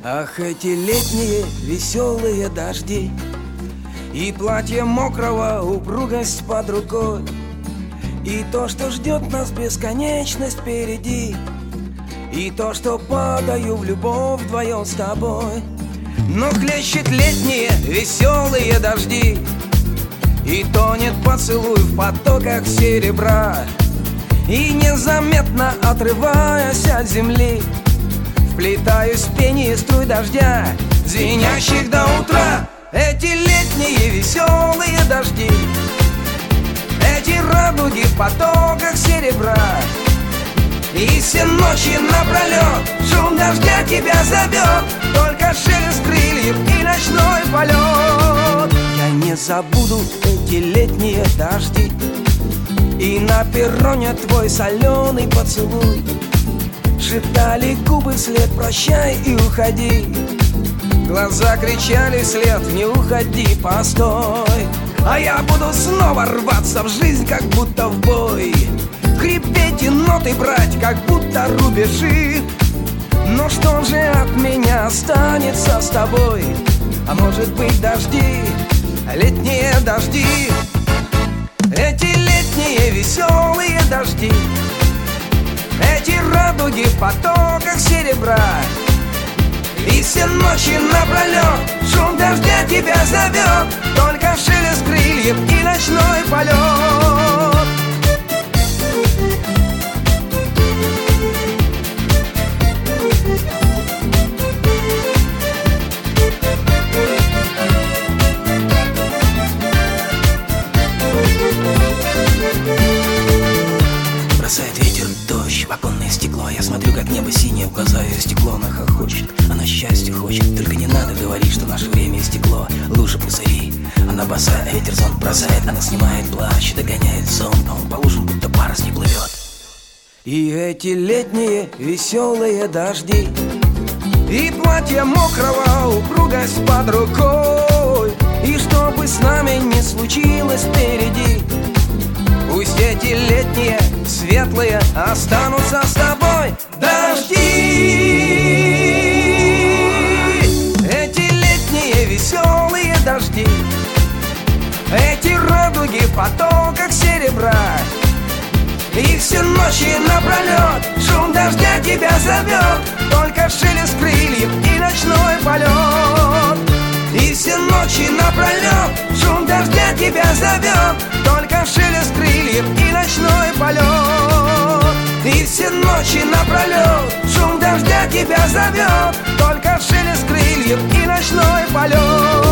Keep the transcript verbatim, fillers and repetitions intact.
Ах, эти летние веселые дожди, и платье мокрого, упругость под рукой, и то, что ждет нас бесконечность впереди, и то, что падаю в любовь вдвоем с тобой. Но хлещет летние веселые дожди, и тонет поцелуй в потоках серебра, и незаметно отрываясь от земли, вплетаюсь в пение струй дождя, звенящих до утра. Эти летние веселые дожди, эти радуги в потоках серебра, и все ночи напролет шум дождя тебя зовет, только шелест крыльев и ночной полет. Я не забуду эти летние дожди, и на перроне твой соленый поцелуй. Шептали губы вслед: прощай и уходи. Глаза кричали вслед: не уходи, постой. А я буду снова рваться в жизнь, как будто в бой, хрипеть и ноты брать, как будто рубежи. Но что же от меня останется с тобой? А может быть дожди, летние дожди, эти летние веселые дожди, эти радуги в потоках серебра, и все ночи напролет шум дождя тебя зовет, только шелест крыльев и ночной полет. Бросает ветер, дождь в оконное стекло. Я смотрю, как небо синее, в глаза ее стекло. Она хохочет, она счастья хочет. Только не надо говорить, что наше время истекло. Лужи пузыри, она босая, ветер зонт бросает. Она снимает плащ, догоняет сон, а он по лужам, будто парус не плывет. И эти летние веселые дожди, и платье мокрого, упругость под рукой, и что бы с нами ни случилось впереди, пусть эти летние светлые останутся с тобой. Дожди, эти летние веселые дожди, эти радуги в потоках серебра, и все ночи напролет шум дождя тебя зовет, только шелест крыльев и ночной полет. И все ночи напролет шум дождя тебя зовет, только шелест крыльев и ночной полет. И все ночи напролет шум дождя тебя зовет, только шелест крыльев и ночной полет.